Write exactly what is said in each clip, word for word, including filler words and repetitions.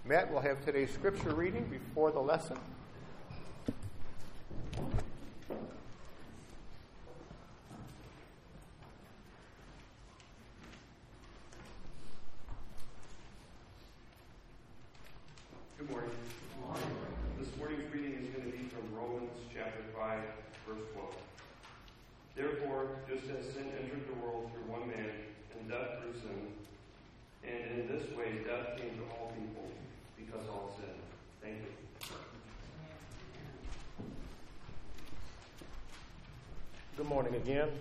Matt will have today's scripture reading before the lesson. Good morning. Good morning. This morning's reading is going to be from Romans chapter five, verse twelve. Therefore, just as sin entered the world through one man, and death through sin, and in this way death came to all people, because all sinned. Thank you. Good morning again.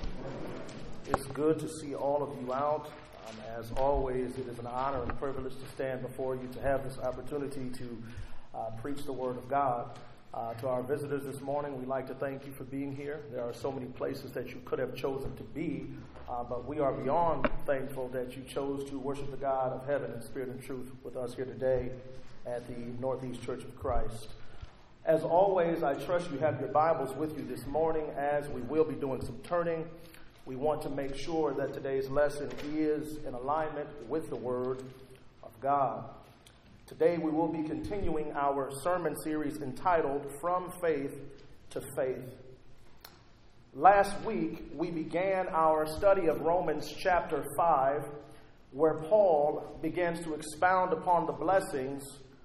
It's good to see all of you out. Um, as always, it is an honor and privilege to stand before you to have this opportunity to uh, preach the Word of God. Uh, to our visitors this morning, we'd like to thank you for being here. There are so many places that you could have chosen to be, uh, but we are beyond thankful that you chose to worship the God of heaven in spirit and truth with us here today at the Northeast Church of Christ. As always, I trust you have your Bibles with you this morning as we will be doing some turning. We want to make sure that today's lesson is in alignment with the Word of God. Today we will be continuing our sermon series entitled From Faith to Faith. Last week we began our study of Romans chapter five, where Paul begins to expound upon the blessings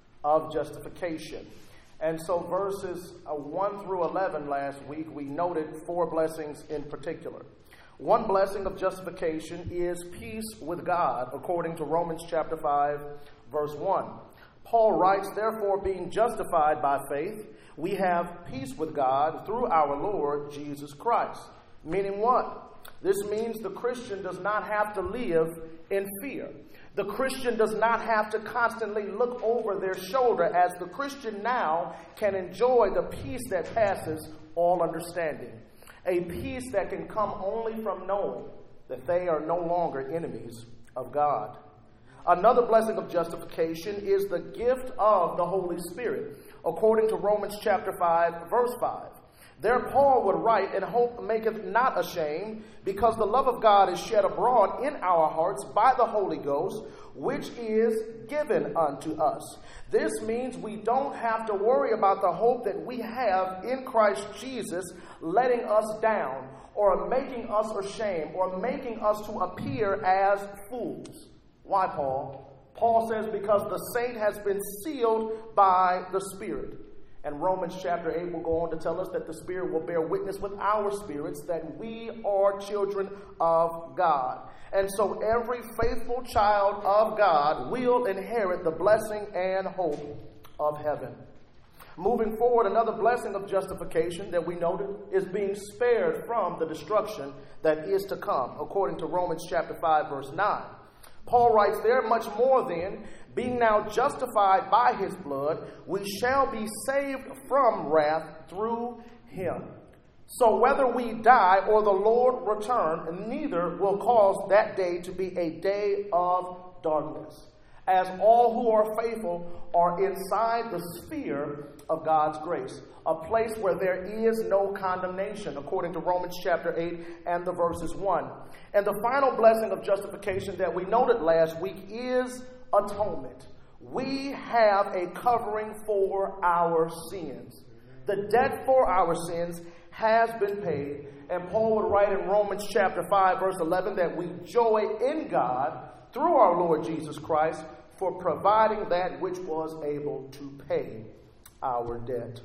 of justification. And so verses one through eleven last week, we noted four blessings in particular. One blessing of justification is peace with God, according to Romans chapter five, verse one. Paul writes, therefore, being justified by faith, we have peace with God through our Lord Jesus Christ. Meaning what? This means the Christian does not have to live in fear. The Christian does not have to constantly look over their shoulder, as the Christian now can enjoy the peace that passes all understanding. A peace that can come only from knowing that they are no longer enemies of God. Another blessing of justification is the gift of the Holy Spirit, according to Romans chapter five, verse five. There Paul would write, and hope maketh not ashamed, because the love of God is shed abroad in our hearts by the Holy Ghost, which is given unto us. This means we don't have to worry about the hope that we have in Christ Jesus letting us down, or making us ashamed, or making us to appear as fools. Why, Paul? Paul says because the saint has been sealed by the Spirit. And Romans chapter eight will go on to tell us that the Spirit will bear witness with our spirits that we are children of God. And so every faithful child of God will inherit the blessing and hope of heaven. Moving forward, another blessing of justification that we noted is being spared from the destruction that is to come, according to Romans chapter five, verse nine. Paul writes there, much more then, being now justified by his blood, we shall be saved from wrath through him. So whether we die or the Lord return, neither will cause that day to be a day of darkness, as all who are faithful are inside the sphere of God's grace, a place where there is no condemnation, according to Romans chapter eight and the verses one. And the final blessing of justification that we noted last week is atonement. We have a covering for our sins. The debt for our sins has been paid. And Paul would write in Romans chapter five, verse eleven, that we joy in God through our Lord Jesus Christ for providing that which was able to pay our debt.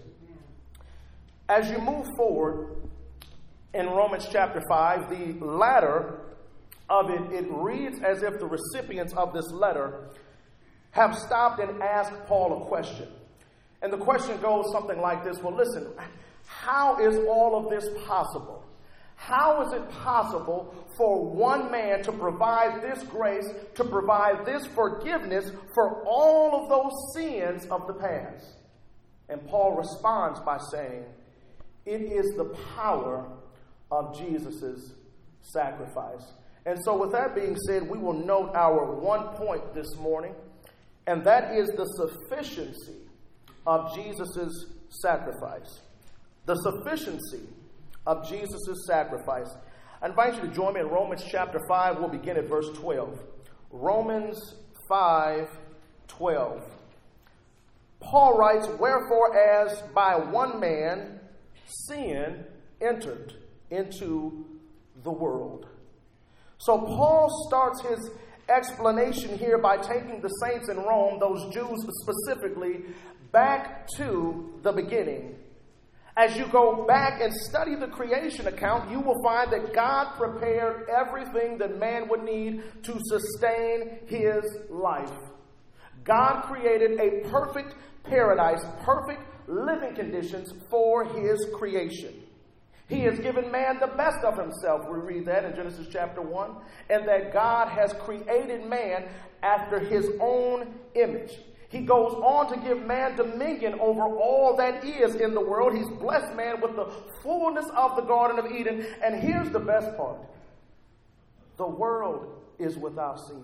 As you move forward in Romans chapter five, the latter of it, it reads as if the recipients of this letter have stopped and asked Paul a question. And the question goes something like this. Well, listen, how is all of this possible? How is it possible for one man to provide this grace, to provide this forgiveness for all of those sins of the past? And Paul responds by saying, it is the power of Jesus' sacrifice. And so with that being said, we will note our one point this morning, and that is the sufficiency of Jesus' sacrifice. The sufficiency of Jesus' sacrifice. I invite you to join me in Romans chapter five. We'll begin at verse twelve. Romans five twelve. Paul writes, wherefore as by one man sin entered into the world. So Paul starts his explanation here by taking the saints in Rome, those Jews specifically, back to the beginning. As you go back and study the creation account, you will find that God prepared everything that man would need to sustain his life. God created a perfect paradise, perfect living conditions for his creation. He has given man the best of himself. We read that in Genesis chapter one. And that God has created man after his own image. He goes on to give man dominion over all that is in the world. He's blessed man with the fullness of the Garden of Eden. And here's the best part. The world is without sin.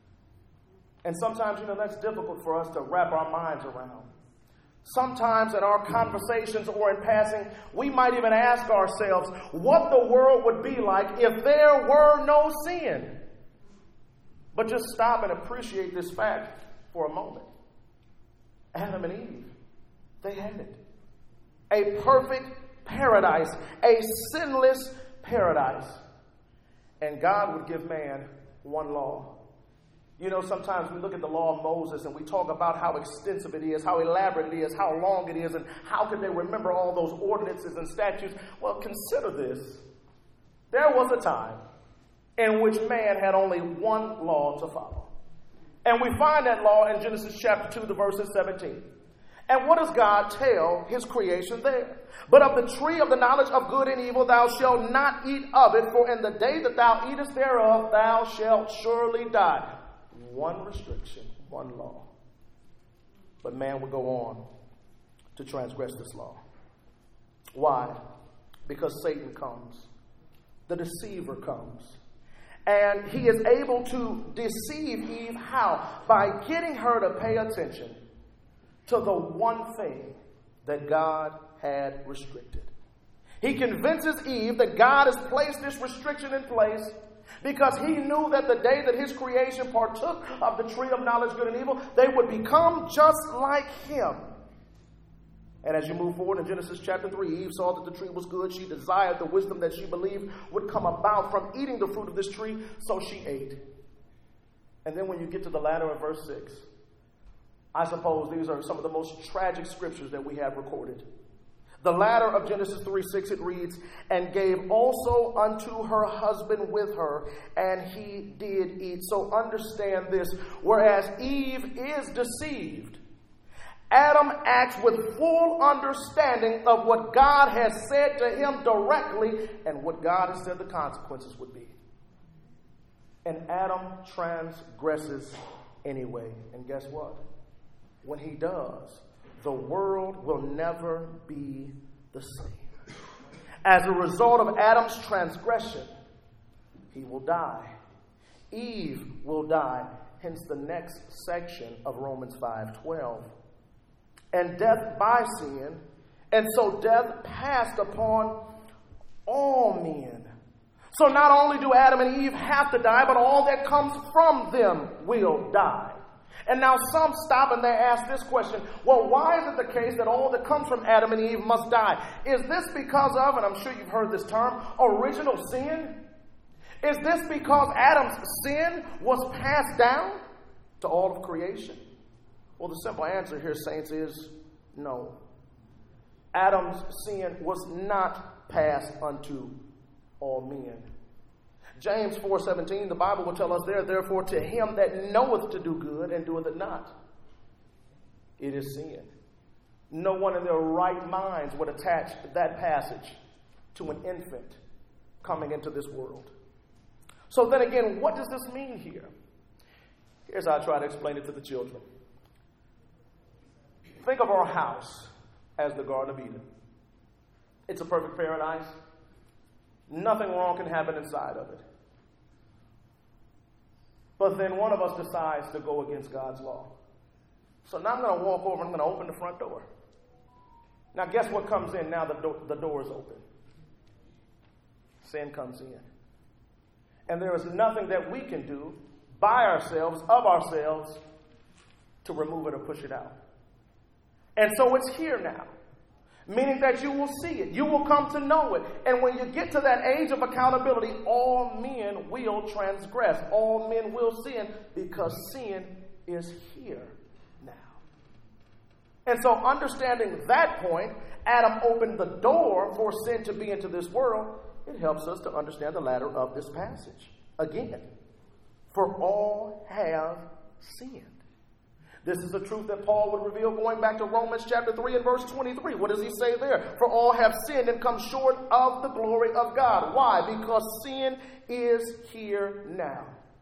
And sometimes, you know, that's difficult for us to wrap our minds around. Sometimes in our conversations or in passing, we might even ask ourselves what the world would be like if there were no sin. But just stop and appreciate this fact for a moment. Adam and Eve, they had it. A perfect paradise, a sinless paradise. And God would give man one law. You know, sometimes we look at the law of Moses and we talk about how extensive it is, how elaborate it is, how long it is, and how could they remember all those ordinances and statutes. Well, consider this. There was a time in which man had only one law to follow. And we find that law in Genesis chapter two, the verses seventeen. And what does God tell his creation there? But of the tree of the knowledge of good and evil thou shalt not eat of it, for in the day that thou eatest thereof thou shalt surely die. One restriction, one law. But man would go on to transgress this law. Why? Because Satan comes. The deceiver comes. And he is able to deceive Eve. How? By getting her to pay attention to the one thing that God had restricted. He convinces Eve that God has placed this restriction in place because he knew that the day that his creation partook of the tree of knowledge, good and evil, they would become just like him. And as you move forward in Genesis chapter three, Eve saw that the tree was good. She desired the wisdom that she believed would come about from eating the fruit of this tree, so she ate. And then when you get to the latter of verse six, I suppose these are some of the most tragic scriptures that we have recorded. The latter of Genesis three six, it reads, and gave also unto her husband with her, and he did eat. So understand this, whereas Eve is deceived, Adam acts with full understanding of what God has said to him directly and what God has said the consequences would be. And Adam transgresses anyway. And guess what? When he does, the world will never be the same. As a result of Adam's transgression, he will die. Eve will die. Hence the next section of Romans five twelve. And death by sin, and so death passed upon all men. So not only do Adam and Eve have to die, but all that comes from them will die. And now some stop and they ask this question, well, why is it the case that all that comes from Adam and Eve must die? Is this because of, and I'm sure you've heard this term, original sin? Is this because Adam's sin was passed down to all of creation? Well, the simple answer here, saints, is no. Adam's sin was not passed unto all men. James four seventeen, the Bible will tell us there, therefore to him that knoweth to do good and doeth it not, it is sin. No one in their right minds would attach that passage to an infant coming into this world. So then again, what does this mean here? Here's how I try to explain it to the children. Think of our house as the Garden of Eden. It's a perfect paradise. Nothing wrong can happen inside of it. But then one of us decides to go against God's law. So now I'm going to walk over and I'm going to open the front door. Now guess what comes in now the, do- the door is open? Sin comes in. And there is nothing that we can do by ourselves, of ourselves, to remove it or push it out. And so it's here now, meaning that you will see it. You will come to know it. And when you get to that age of accountability, all men will transgress. All men will sin because sin is here now. And so understanding that point, Adam opened the door for sin to be into this world. It helps us to understand the latter of this passage. Again, for all have sinned. This is the truth that Paul would reveal going back to Romans chapter three and verse twenty-three. What does he say there? For all have sinned and come short of the glory of God. Why? Because sin is here now.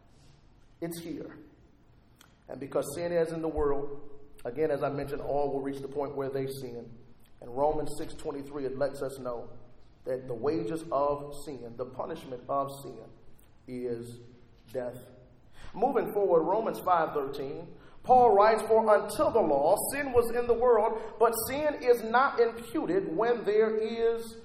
It's here. And because sin is in the world, again, as I mentioned, all will reach the point where they sin. And Romans six twenty-three, it lets us know that the wages of sin, the punishment of sin, is death. Moving forward, Romans five thirteen, Paul writes, for until the law, sin was in the world, but sin is not imputed when there is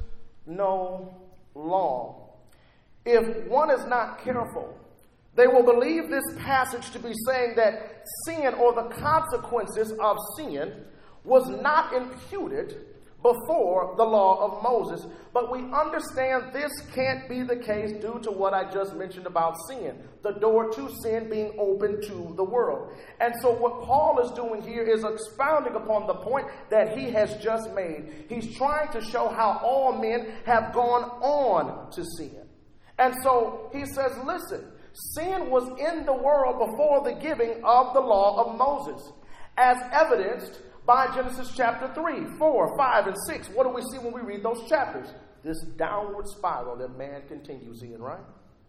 no law. If one is not careful, they will believe this passage to be saying that sin or the consequences of sin was not imputed before the law of Moses. But we understand this can't be the case due to what I just mentioned about sin, the door to sin being open to the world. And so what Paul is doing here is expounding upon the point that he has just made. He's trying to show how all men have gone on to sin. And so he says, listen, sin was in the world before the giving of the law of Moses, as evidenced by Genesis chapter three, four, five, and six. What do we see when we read those chapters? This downward spiral that man continues in, right?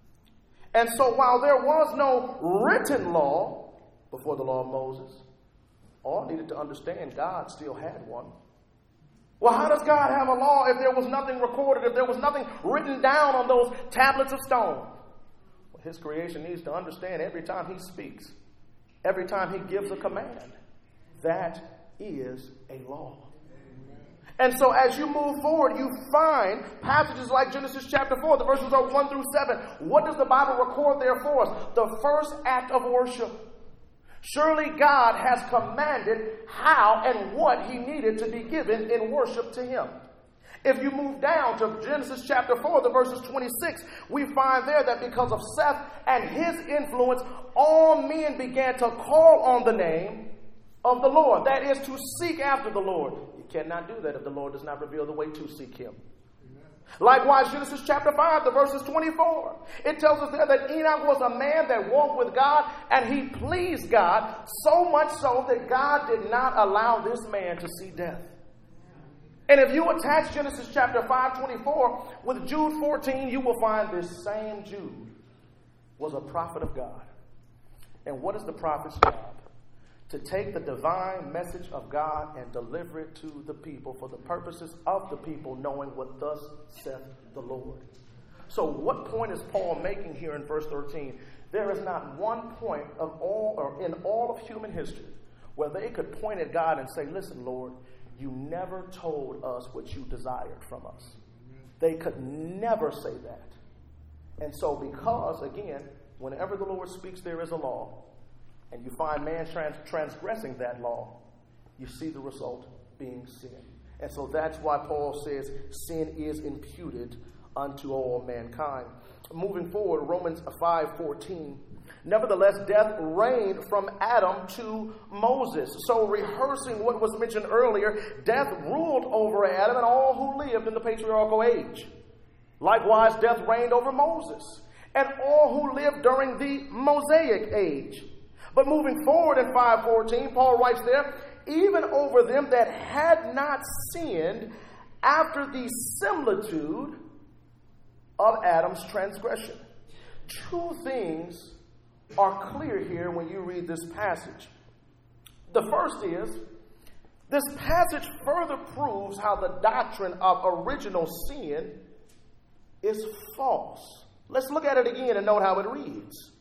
And so while there was no written law before the law of Moses, all needed to understand God still had one. Well, how does God have a law if there was nothing recorded, if there was nothing written down on those tablets of stone? Well, his creation needs to understand every time he speaks, every time he gives a command, that is a law. And so as you move forward, you find passages like Genesis chapter four, the verses are one through seven. What does the Bible record there for us? The first act of worship. Surely God has commanded how and what he needed to be given in worship to him. If you move down to Genesis chapter four, the verses twenty-six, we find there that because of Seth and his influence, all men began to call on the name of the Lord. That is, to seek after the Lord. You cannot do that if the Lord does not reveal the way to seek him. Amen. Likewise, Genesis chapter five, the verses twenty-four. It tells us there that Enoch was a man that walked with God, and he pleased God, so much so that God did not allow this man to see death. And if you attach Genesis chapter five, twenty-four with Jude fourteen, you will find this same Jude was a prophet of God. And what is the prophet's job? To take the divine message of God and deliver it to the people for the purposes of the people knowing what thus saith the Lord. So what point is Paul making here in verse thirteen? There is not one point of all or in all of human history where they could point at God and say, listen, Lord, you never told us what you desired from us. They could never say that. And so because, again, whenever the Lord speaks, there is a law. And you find man trans- transgressing that law, you see the result being sin. And so that's why Paul says sin is imputed unto all mankind. Moving forward, Romans five fourteen. Nevertheless, death reigned from Adam to Moses. So rehearsing what was mentioned earlier, death ruled over Adam and all who lived in the patriarchal age. Likewise, death reigned over Moses and all who lived during the Mosaic age. But moving forward in five fourteen, Paul writes there, even over them that had not sinned after the similitude of Adam's transgression. Two things are clear here when you read this passage. The first is, this passage further proves how the doctrine of original sin is false. Let's look at it again and note how it reads.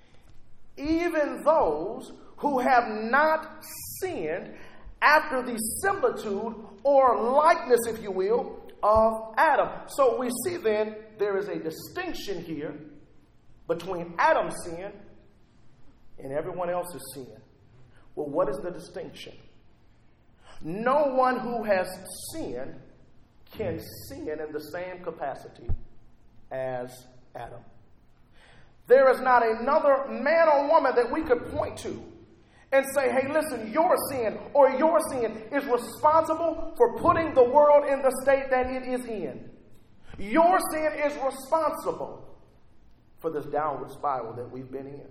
Even those who have not sinned after the similitude or likeness, if you will, of Adam. So we see then there is a distinction here between Adam's sin and everyone else's sin. Well, what is the distinction? No one who has sinned can sin in the same capacity as Adam. There is not another man or woman that we could point to and say, hey, listen, your sin or your sin is responsible for putting the world in the state that it is in. Your sin is responsible for this downward spiral that we've been in.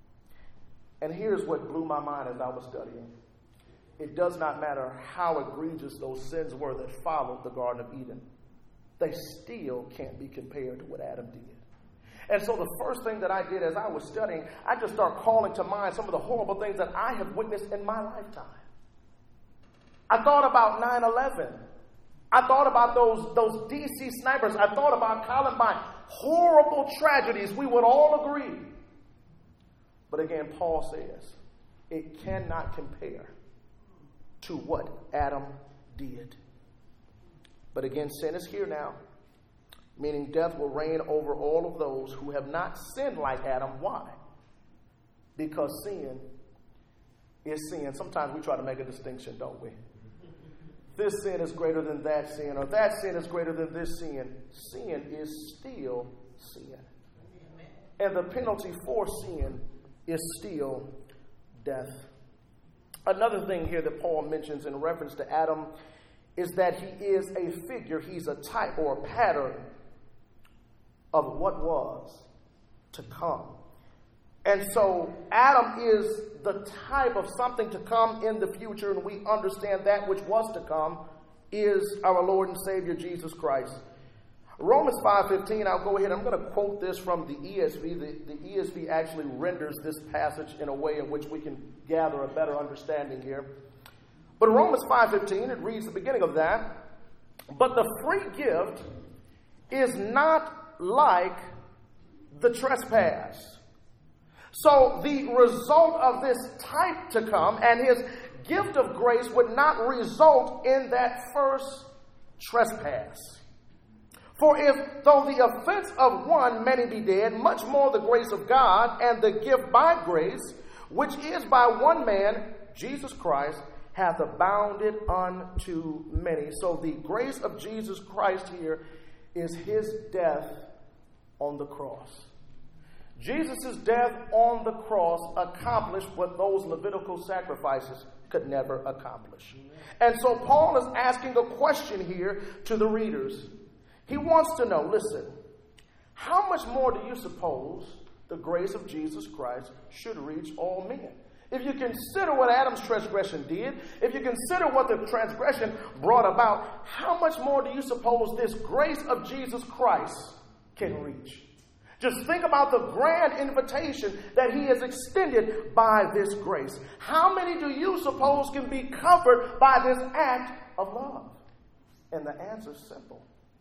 And here's what blew my mind as I was studying. It does not matter how egregious those sins were that followed the Garden of Eden. They still can't be compared to what Adam did. And so the first thing that I did as I was studying, I just started calling to mind some of the horrible things that I have witnessed in my lifetime. I thought about nine eleven. I thought about those, those D C snipers. I thought about Columbine. Horrible tragedies, we would all agree. But again, Paul says, it cannot compare to what Adam did. But again, sin is here now, meaning death will reign over all of those who have not sinned like Adam. Why? Because sin is sin. Sometimes we try to make a distinction, don't we? This sin is greater than that sin, or that sin is greater than this sin. Sin is still sin. And the penalty for sin is still death. Another thing here that Paul mentions in reference to Adam is that he is a figure, he's a type or a pattern of what was to come. And so Adam is the type of something to come in the future, and we understand that which was to come is our Lord and Savior Jesus Christ. Romans five fifteen, I'll go ahead, I'm going to quote this from the E S V. The, the E S V actually renders this passage in a way in which we can gather a better understanding here. But Romans five fifteen, it reads the beginning of that, but the free gift is not like the trespass. So the result of this type to come and his gift of grace would not result in that first trespass. For if, though the offense of one many be dead, much more the grace of God and the gift by grace, which is by one man, Jesus Christ, hath abounded unto many. So the grace of Jesus Christ here is his death on the cross. Jesus' death on the cross accomplished what those Levitical sacrifices could never accomplish. And so Paul is asking a question here to the readers. He wants to know, listen, how much more do you suppose the grace of Jesus Christ should reach all men? If you consider what Adam's transgression did, if you consider what the transgression brought about, how much more do you suppose this grace of Jesus Christ can reach? Just think about the grand invitation that he has extended by this grace. How many do you suppose can be covered by this act of love? And the answer is simple.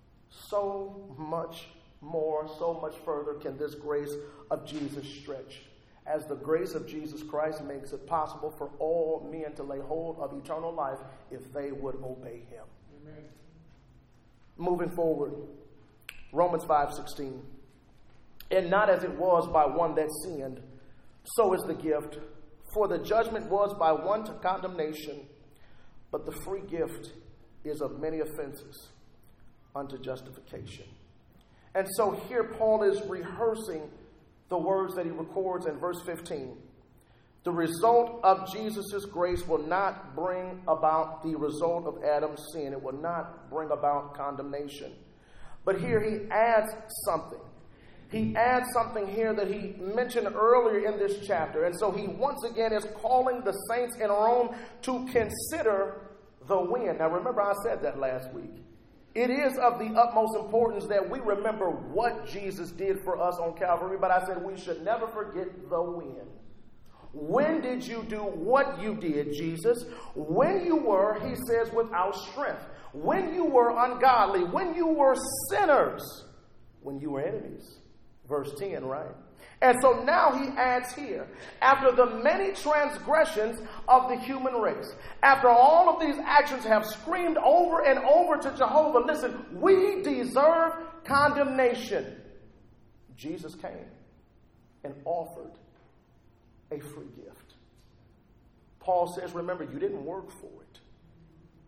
So much more, so much further can this grace of Jesus stretch, as the grace of Jesus Christ makes it possible for all men to lay hold of eternal life if they would obey him. Amen. Moving forward, Romans five sixteen. And not as it was by one that sinned, so is the gift. For the judgment was by one to condemnation, but the free gift is of many offenses unto justification. And so here Paul is rehearsing the words that he records in verse fifteen. The result of Jesus' grace will not bring about the result of Adam's sin. It will not bring about condemnation. But here he adds something. He adds something here that he mentioned earlier in this chapter. And so he once again is calling the saints in Rome to consider the when. Now remember, I said that last week. It is of the utmost importance that we remember what Jesus did for us on Calvary, but I said we should never forget the when. When did you do what you did, Jesus? When you were, he says, without strength. When you were ungodly. When you were sinners. When you were enemies. Verse ten, right? And so now he adds here, after the many transgressions of the human race, after all of these actions have screamed over and over to Jehovah, listen, we deserve condemnation. Jesus came and offered a free gift. Paul says, remember, you didn't work for it.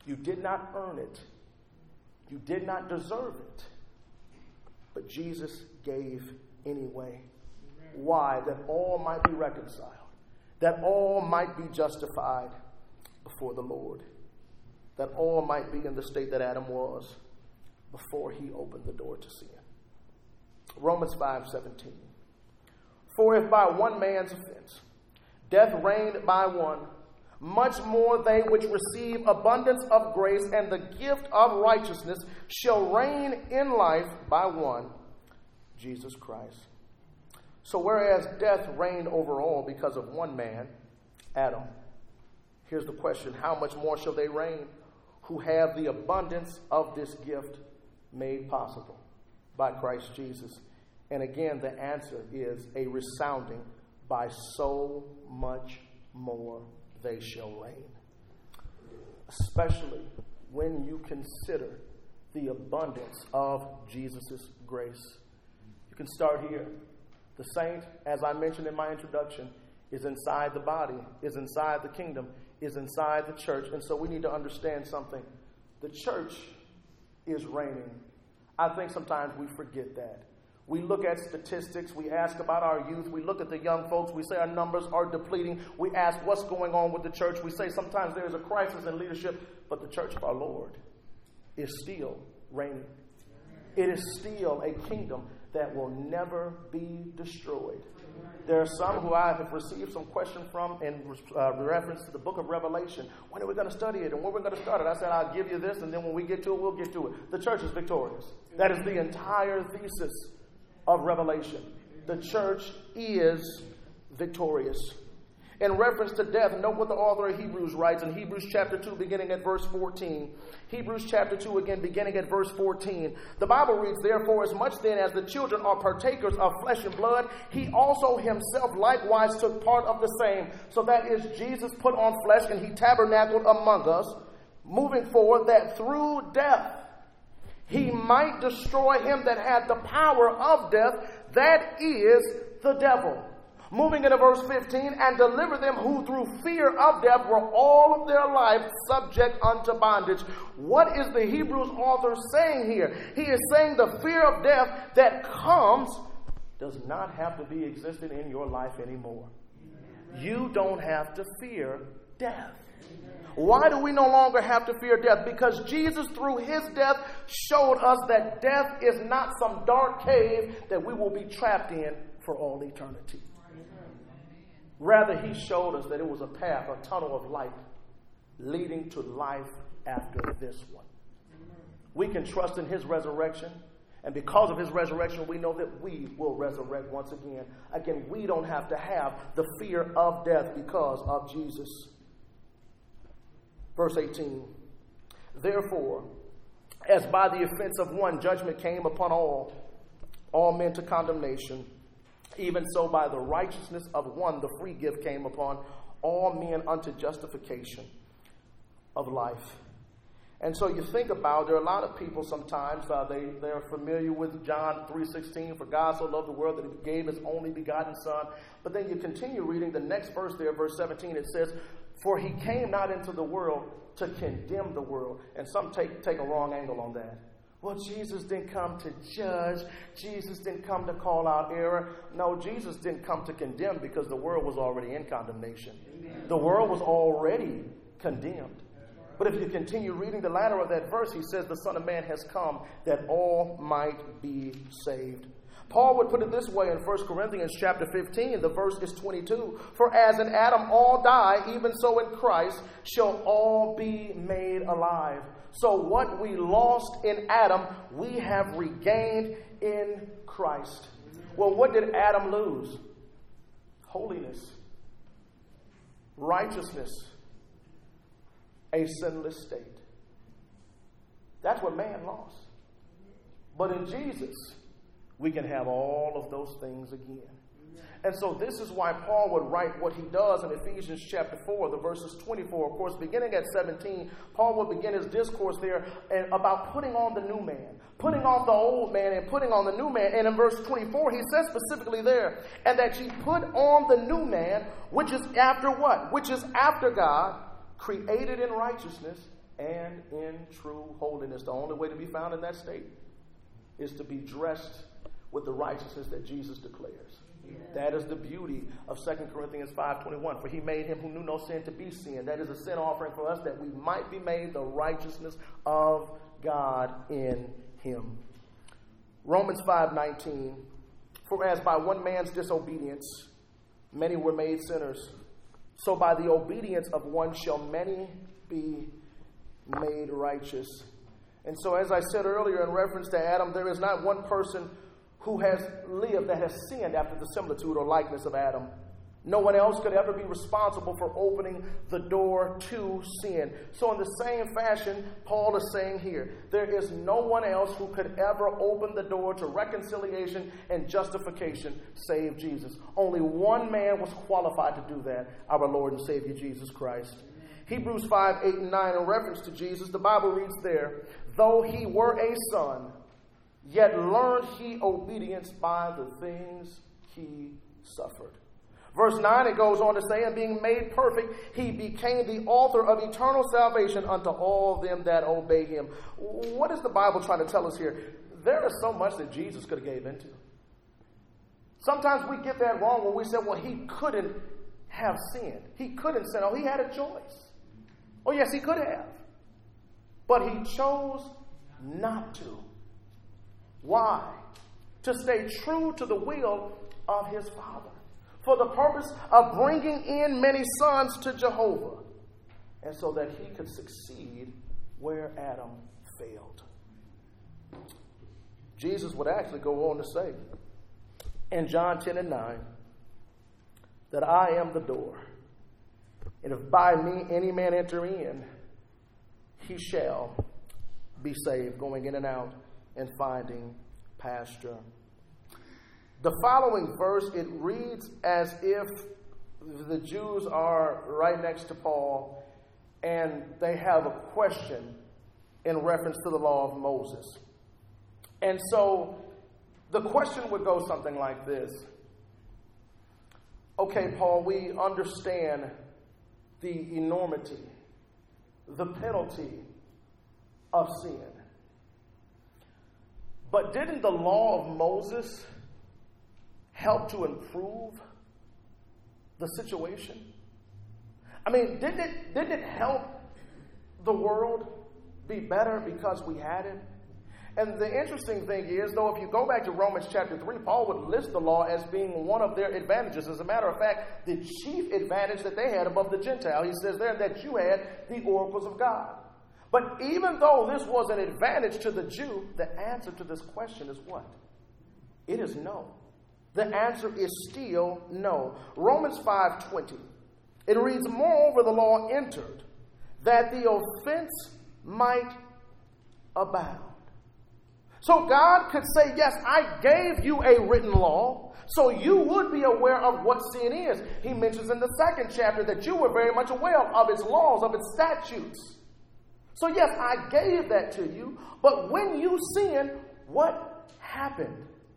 You did not earn it. You did not deserve it. But Jesus gave anyway. Why? That all might be reconciled. That all might be justified before the Lord. That all might be in the state that Adam was before he opened the door to sin. Romans five seventeen. For if by one man's offense death reigned by one, much more they which receive abundance of grace and the gift of righteousness shall reign in life by one, Jesus Christ. So whereas death reigned over all because of one man, Adam, here's the question: how much more shall they reign who have the abundance of this gift made possible by Christ Jesus? And again, the answer is a resounding, by so much more they shall reign. Especially when you consider the abundance of Jesus' grace. You can start here. The saint, as I mentioned in my introduction, is inside the body, is inside the kingdom, is inside the church. And so we need to understand something. The church is reigning. I think sometimes we forget that. We look at statistics. We ask about our youth. We look at the young folks. We say our numbers are depleting. We ask what's going on with the church. We say sometimes there is a crisis in leadership, but the church of our Lord is still reigning. It is still a kingdom that will never be destroyed. There are some who I have received some question from in uh, reference to the book of Revelation. When are we going to study it and when are we going to start it? I said, I'll give you this, and then when we get to it, we'll get to it. The church is victorious. That is the entire thesis of Revelation. The church is victorious. In reference to death, note what the author of Hebrews writes in Hebrews chapter two, beginning at verse fourteen. Hebrews chapter two, again, beginning at verse fourteen. The Bible reads, Therefore, as much then as the children are partakers of flesh and blood, he also himself likewise took part of the same. So that is, Jesus put on flesh and he tabernacled among us, moving forward that through death he might destroy him that had the power of death, that is the devil. Moving into verse fifteen, and deliver them who through fear of death were all of their life subject unto bondage. What is the Hebrews author saying here? He is saying the fear of death that comes does not have to be existing in your life anymore. You don't have to fear death. Why do we no longer have to fear death? Because Jesus, through his death, showed us that death is not some dark cave that we will be trapped in for all eternity. Rather, he showed us that it was a path, a tunnel of light leading to life after this one. We can trust in his resurrection, and because of his resurrection, we know that we will resurrect once again. Again, we don't have to have the fear of death because of Jesus. Verse eighteen, Therefore, as by the offense of one judgment came upon all, all men to condemnation, even so by the righteousness of one the free gift came upon all men unto justification of life. And so you think about, there are a lot of people sometimes, uh, they, they're familiar with John three sixteen, for God so loved the world that he gave his only begotten son. But then you continue reading the next verse there, verse seventeen, it says, For he came not into the world to condemn the world. And some take, take a wrong angle on that. Well, Jesus didn't come to judge. Jesus didn't come to call out error. No, Jesus didn't come to condemn because the world was already in condemnation. Amen. The world was already condemned. But if you continue reading the latter of that verse, he says the Son of Man has come that all might be saved. Paul would put it this way in First Corinthians chapter fifteen, the verse is twenty-two. For as in Adam all die, even so in Christ shall all be made alive. So what we lost in Adam, we have regained in Christ. Well, what did Adam lose? Holiness, righteousness, a sinless state. That's what man lost. But in Jesus, we can have all of those things again. And so this is why Paul would write what he does in Ephesians chapter four, the verses twenty-four. Of course, beginning at seventeen, Paul will begin his discourse there about putting on the new man, putting off the old man and putting on the new man. And in verse twenty-four, he says specifically there, and that ye put on the new man, which is after what? Which is after God, created in righteousness and in true holiness. The only way to be found in that state is to be dressed with the righteousness that Jesus declares. Yeah. That is the beauty of Second Corinthians five twenty-one. For he made him who knew no sin to be sin. That is a sin offering for us, that we might be made the righteousness of God in him. Romans five nineteen. For as by one man's disobedience many were made sinners, so by the obedience of one shall many be made righteous. And so, as I said earlier in reference to Adam, there is not one person who has lived that has sinned after the similitude or likeness of Adam. No one else could ever be responsible for opening the door to sin. So in the same fashion, Paul is saying here, there is no one else who could ever open the door to reconciliation and justification save Jesus. Only one man was qualified to do that, our Lord and Savior Jesus Christ. Hebrews five, eight, and nine, in reference to Jesus, the Bible reads there, though he were a son, yet learned he obedience by the things he suffered. Verse nine, it goes on to say, and being made perfect, he became the author of eternal salvation unto all them that obey him. What is the Bible trying to tell us here? There is so much that Jesus could have gave into. Sometimes we get that wrong when we say, well, he couldn't have sinned. He couldn't sin. Oh, he had a choice. Oh, yes, he could have. But he chose not to. Why? To stay true to the will of his Father, for the purpose of bringing in many sons to Jehovah, and so that he could succeed where Adam failed. Jesus would actually go on to say in John ten and nine that I am the door, and if by me any man enter in, he shall be saved, going in and out and finding pasture. The following verse, it reads as if the Jews are right next to Paul and they have a question in reference to the law of Moses. And so the question would go something like this. Okay, Paul, we understand the enormity, the penalty of sin. But didn't the law of Moses help to improve the situation? I mean, didn't it, didn't it help the world be better because we had it? And the interesting thing is, though, if you go back to Romans chapter three, Paul would list the law as being one of their advantages. As a matter of fact, the chief advantage that they had above the Gentile, he says there that you had the oracles of God. But even though this was an advantage to the Jew, the answer to this question is what? It is no. The answer is still no. Romans five twenty. It reads, moreover, the law entered that the offense might abound. So God could say, yes, I gave you a written law, so you would be aware of what sin is. He mentions in the second chapter that you were very much aware of its laws, of its statutes. So yes, I gave that to you, but when you sin, what happened?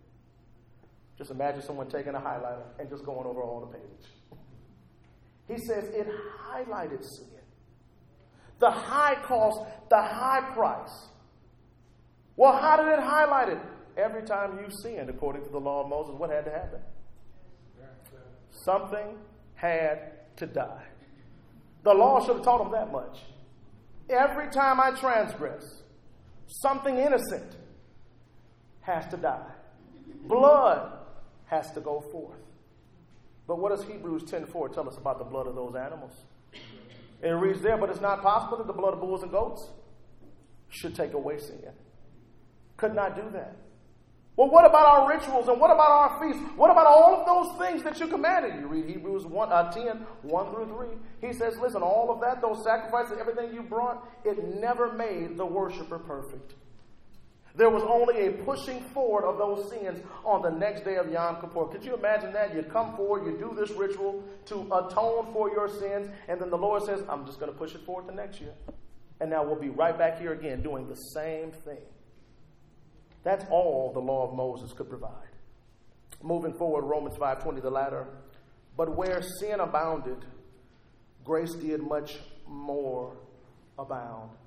Just imagine someone taking a highlighter and just going over all the page. He says it highlighted sin. The high cost, the high price. Well, how did it highlight it? Every time you sinned, according to the law of Moses, what had to happen? Something had to die. The law should have taught them that much. Every time I transgress, something innocent has to die. Blood has to go forth. But what does Hebrews ten four tell us about the blood of those animals? It reads there, but it's not possible that the blood of bulls and goats should take away sin. Could not do that. Well, what about our rituals and what about our feasts? What about all of those things that you commanded? You read Hebrews one, uh, ten, one through three. He says, listen, all of that, those sacrifices, everything you brought, it never made the worshiper perfect. There was only a pushing forward of those sins on the next day of Yom Kippur. Could you imagine that? You come forward, you do this ritual to atone for your sins, and then the Lord says, I'm just going to push it forward to next year. And now we'll be right back here again doing the same thing. That's all the law of Moses could provide. Moving forward, Romans five twenty, the latter. But where sin abounded, grace did much more abound.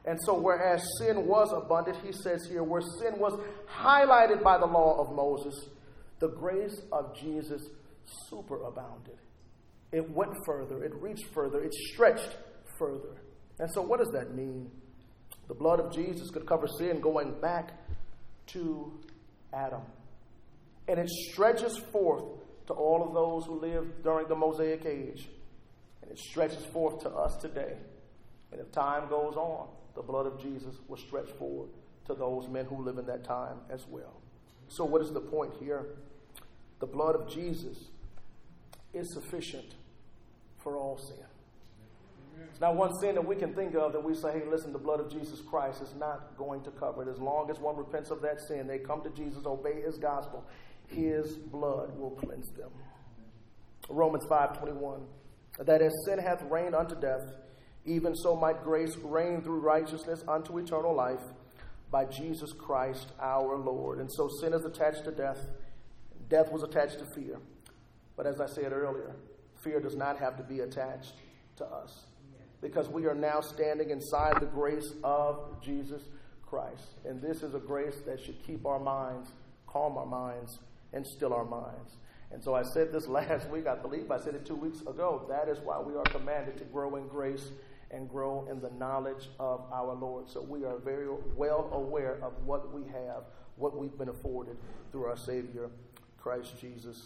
And so whereas sin was abundant, he says here, where sin was highlighted by the law of Moses, the grace of Jesus superabounded. It went further, it reached further, it stretched further. And so what does that mean? The blood of Jesus could cover sin going back to Adam. And it stretches forth to all of those who lived during the Mosaic age. And it stretches forth to us today. And if time goes on, the blood of Jesus will stretch forward to those men who live in that time as well. So what is the point here? The blood of Jesus is sufficient for all sin. It's not one sin that we can think of that we say, hey, listen, the blood of Jesus Christ is not going to cover it. As long as one repents of that sin, they come to Jesus, obey his gospel, his blood will cleanse them. Romans five twenty-one, that as sin hath reigned unto death, even so might grace reign through righteousness unto eternal life by Jesus Christ our Lord. And so sin is attached to death. Death was attached to fear. But as I said earlier, fear does not have to be attached to us, because we are now standing inside the grace of Jesus Christ. And this is a grace that should keep our minds, calm our minds, and still our minds. And so I said this last week, I believe I said it two weeks ago. That is why we are commanded to grow in grace and grow in the knowledge of our Lord. So we are very well aware of what we have, what we've been afforded through our Savior, Christ Jesus.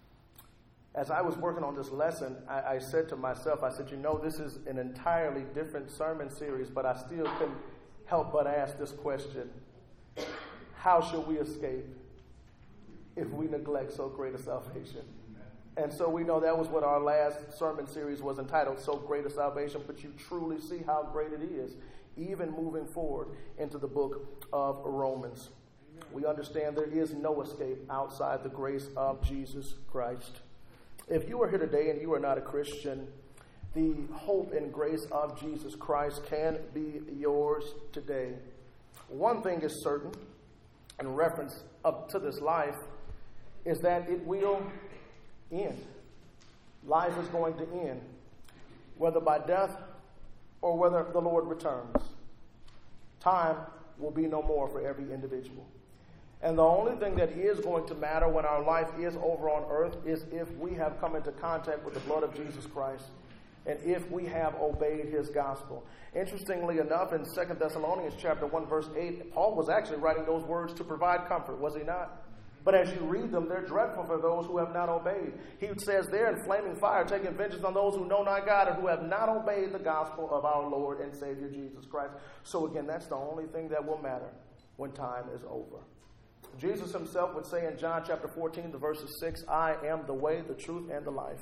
As I was working on this lesson, I, I said to myself, I said, you know, this is an entirely different sermon series, but I still couldn't help but ask this question. How shall we escape if we neglect so great a salvation? And so we know that was what our last sermon series was entitled, So Great a Salvation, but you truly see how great it is, even moving forward into the book of Romans. We understand there is no escape outside the grace of Jesus Christ. If you are here today and you are not a Christian, the hope and grace of Jesus Christ can be yours today. One thing is certain, in reference up to this life, is that it will end. Life is going to end, whether by death or whether the Lord returns. Time will be no more for every individual. And the only thing that is going to matter when our life is over on earth is if we have come into contact with the blood of Jesus Christ and if we have obeyed his gospel. Interestingly enough, in Second Thessalonians chapter one, verse eight, Paul was actually writing those words to provide comfort, was he not? But as you read them, they're dreadful for those who have not obeyed. He says there in flaming fire, taking vengeance on those who know not God and who have not obeyed the gospel of our Lord and Savior Jesus Christ. So again, that's the only thing that will matter when time is over. Jesus himself would say in John chapter fourteen, the verses six, I am the way, the truth, and the life.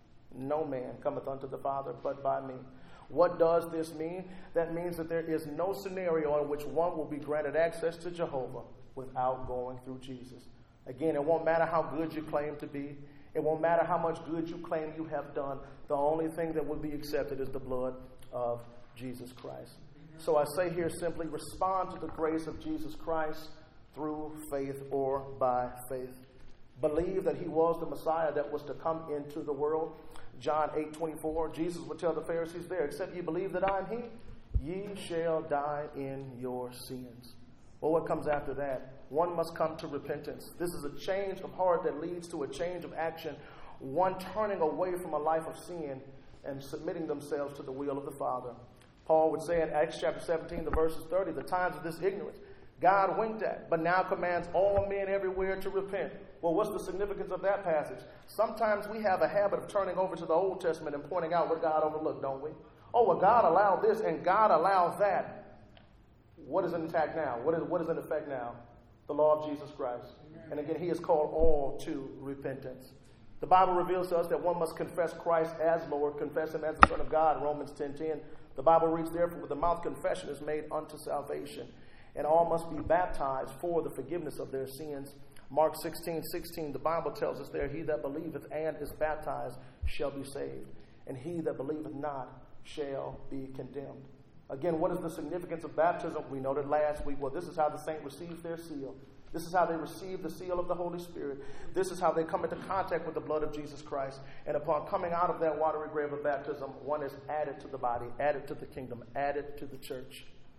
No man cometh unto the Father but by me. What does this mean? That means that there is no scenario in which one will be granted access to Jehovah without going through Jesus. Again, it won't matter how good you claim to be. It won't matter how much good you claim you have done. The only thing that will be accepted is the blood of Jesus Christ. So I say here simply, respond to the grace of Jesus Christ through faith or by faith. Believe that he was the Messiah that was to come into the world. John eight twenty-four, Jesus would tell the Pharisees there, except ye believe that I am he, ye shall die in your sins. Well, what comes after that? One must come to repentance. This is a change of heart that leads to a change of action. One turning away from a life of sin and submitting themselves to the will of the Father. Paul would say in Acts chapter seventeen, the verses thirty, the times of this ignorance God winked at, but now commands all men everywhere to repent. Well, what's the significance of that passage? Sometimes we have a habit of turning over to the Old Testament and pointing out what God overlooked, don't we? Oh, well, God allowed this and God allowed that. What is intact now? What is, what is in effect now? The law of Jesus Christ. And again, he has called all to repentance. The Bible reveals to us that one must confess Christ as Lord, confess him as the Son of God, Romans ten ten. The Bible reads, therefore, with the mouth confession is made unto salvation. And all must be baptized for the forgiveness of their sins. Mark sixteen sixteen, the Bible tells us there, he that believeth and is baptized shall be saved, and he that believeth not shall be condemned. Again, what is the significance of baptism? We noted last week, well, this is how the saint receives their seal. This is how they receive the seal of the Holy Spirit. This is how they come into contact with the blood of Jesus Christ. And upon coming out of that watery grave of baptism, one is added to the body, added to the kingdom, added to the church.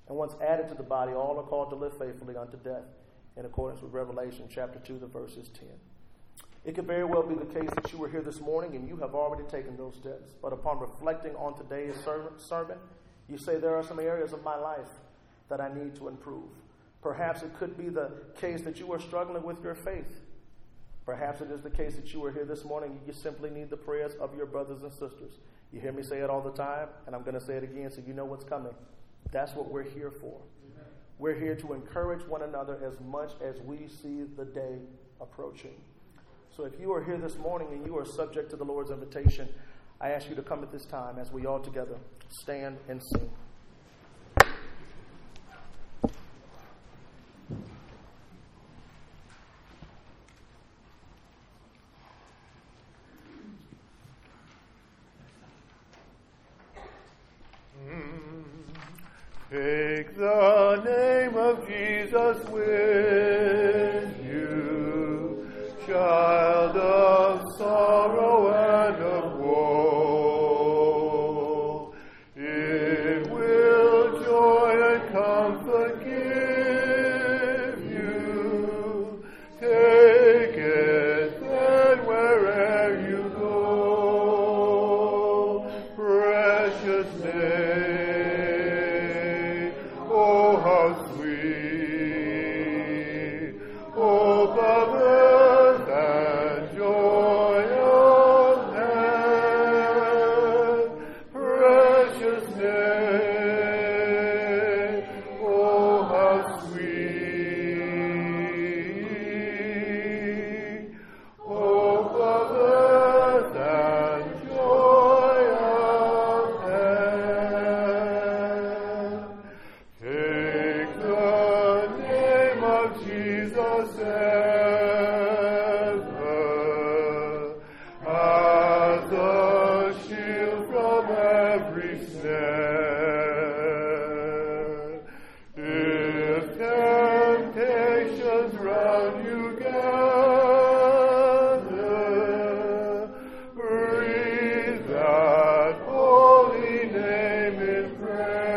And once added to the body, all are called to live faithfully unto death, in accordance with Revelation chapter two, the verses ten. It could very well be the case that you were here this morning and you have already taken those steps. But upon reflecting on today's sermon, you say there are some areas of my life that I need to improve. Perhaps it could be the case that you are struggling with your faith. Perhaps it is the case that you are here this morning and you simply need the prayers of your brothers and sisters. You hear me say it all the time, and I'm going to say it again so you know what's coming. That's what we're here for. We're here to encourage one another as much as we see the day approaching. So if you are here this morning and you are subject to the Lord's invitation, I ask you to come at this time as we all together stand and sing. Take the name of Jesus with you, child of sorrow and of woe. It will joy and comfort give you. Take it then where'er you go. Precious name. Breathe that holy name in prayer.